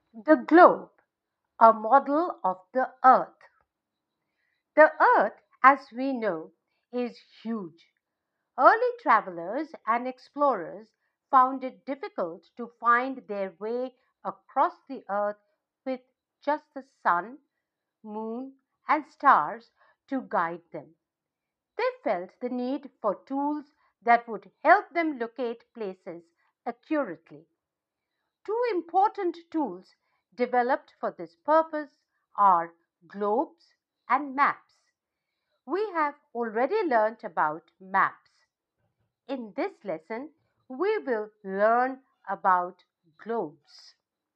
The globe, a model of the Earth. The Earth, as we know, is huge. Early travelers and explorers found it difficult to find their way across the Earth with just the sun, moon, and stars to guide them. They felt the need for tools that would help them locate places accurately. Two important tools developed for this purpose are globes and maps. We have already learnt about maps. In this lesson, we will learn about globes.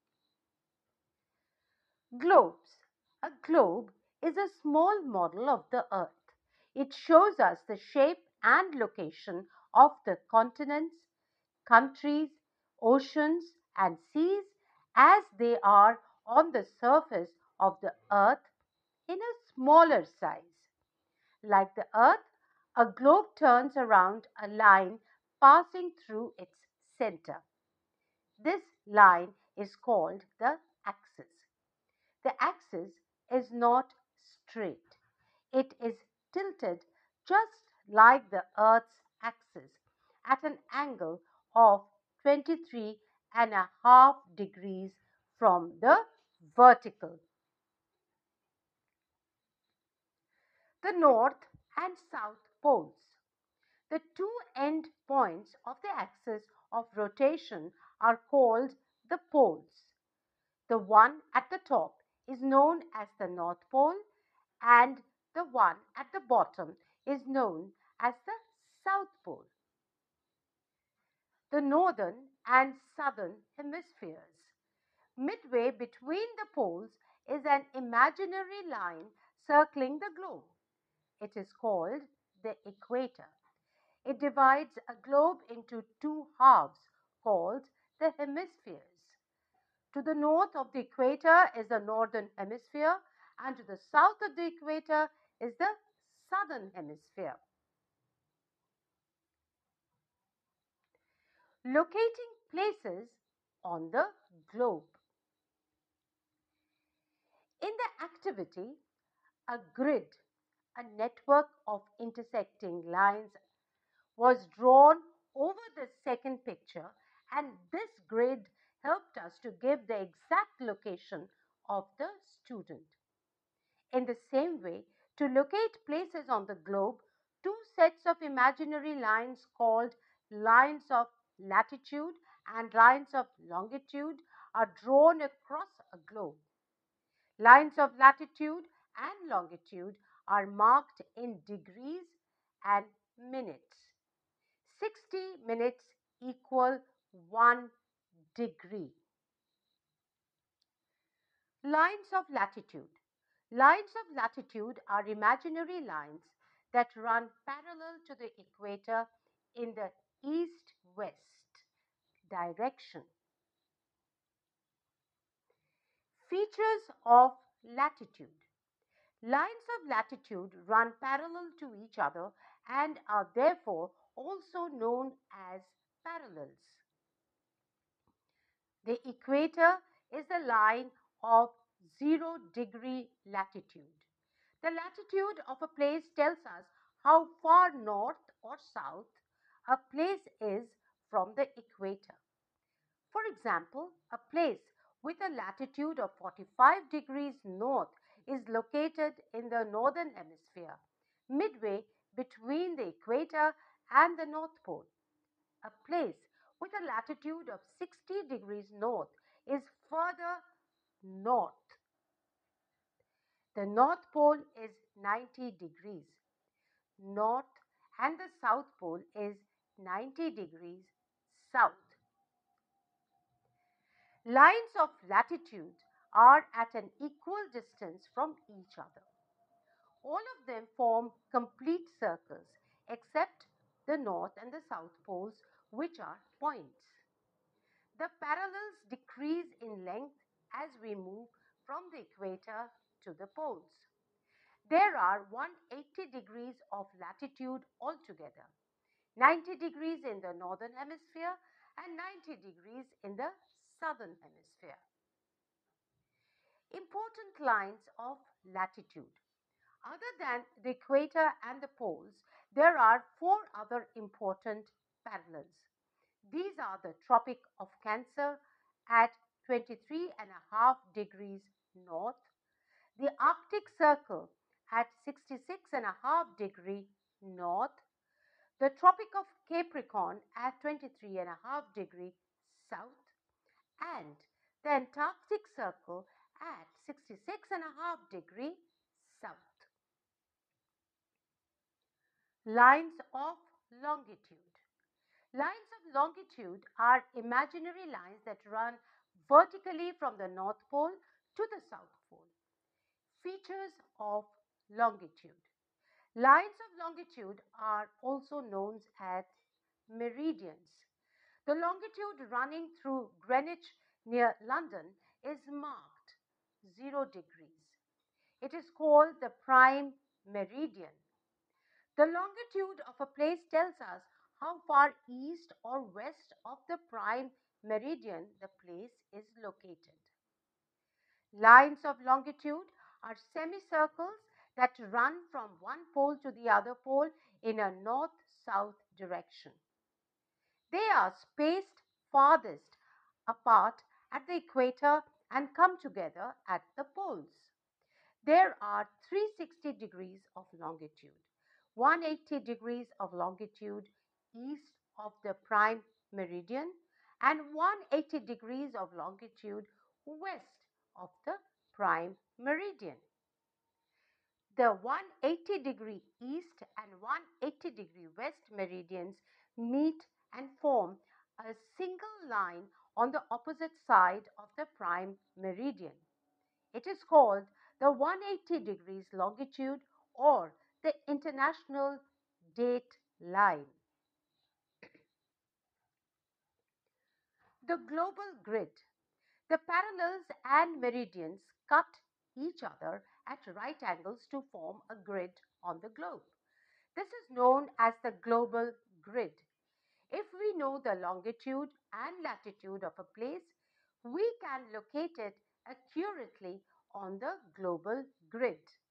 Globes. A globe is a small model of the Earth. It shows us the shape and location of the continents, countries, oceans, and seas as they are on the surface of the Earth in a smaller size. Like the Earth, a globe turns around a line passing through its center. This line is called the axis. The axis is not straight. It is tilted just like the Earth's axis at an angle of 23.5 degrees from the vertical. The North and South poles. The two end points of the axis of rotation are called the poles. The one at the top is known as the North Pole, and the one at the bottom is known as the South Pole. The northern and southern hemispheres. Midway between the poles is an imaginary line circling the globe. It is called the equator. It divides a globe into two halves called the hemispheres. To the north of the equator is the northern hemisphere, and to the south of the equator is the southern hemisphere. Locating places on the globe. In the activity, a grid, a network of intersecting lines, was drawn over the second picture, and this grid helped us to give the exact location of the student. In the same way, to locate places on the globe, two sets of imaginary lines called lines of latitude and lines of longitude are drawn across a globe. Lines of latitude and longitude are marked in degrees and minutes. 60 minutes equal 1 degree. Lines of latitude. Lines of latitude are imaginary lines that run parallel to the equator in the east-west direction. Features of latitude. Lines of latitude run parallel to each other and are therefore also known as parallels. The equator is the line of 0 degree latitude. The latitude of a place tells us how far north or south a place is from the equator. For example, a place with a latitude of 45 degrees north is located in the northern hemisphere, midway between the equator and the North Pole. A place with a latitude of 60 degrees north is further north. The North Pole is 90 degrees north and the South Pole is 90 degrees south. Lines of latitude are at an equal distance from each other. All of them form complete circles except the north and the south poles, which are points. The parallels decrease in length as we move from the equator to the poles. There are 180 degrees of latitude altogether, 90 degrees in the northern hemisphere and 90 degrees in the southern hemisphere. Important lines of latitude. Other than the equator and the poles, there are four other important parallels. These are the Tropic of Cancer at 23.5 degrees north, the Arctic Circle at 66.5 degrees north, the Tropic of Capricorn at 23.5 degrees south, and the Antarctic Circle at 66.5 degrees south. Lines of longitude. Lines of longitude are imaginary lines that run vertically from the North Pole to the South Pole. Features of longitude. Lines of longitude are also known as meridians. The longitude running through Greenwich near London is marked 0 degrees. It is called the prime meridian. The longitude of a place tells us how far east or west of the prime meridian the place is located. Lines of longitude are semicircles that run from one pole to the other pole in a north south direction. They are spaced farthest apart at the equator and come together at the poles. There are 360 degrees of longitude, 180 degrees of longitude east of the prime meridian, and 180 degrees of longitude west of the prime meridian. The 180-degree east and 180-degree west meridians meet and form a single line on the opposite side of the prime meridian. It is called the 180 degrees longitude or the international date line. The global grid. The parallels and meridians cut each other at right angles to form a grid on the globe. This is known as the global grid. If we know the longitude and latitude of a place, we can locate it accurately on the global grid.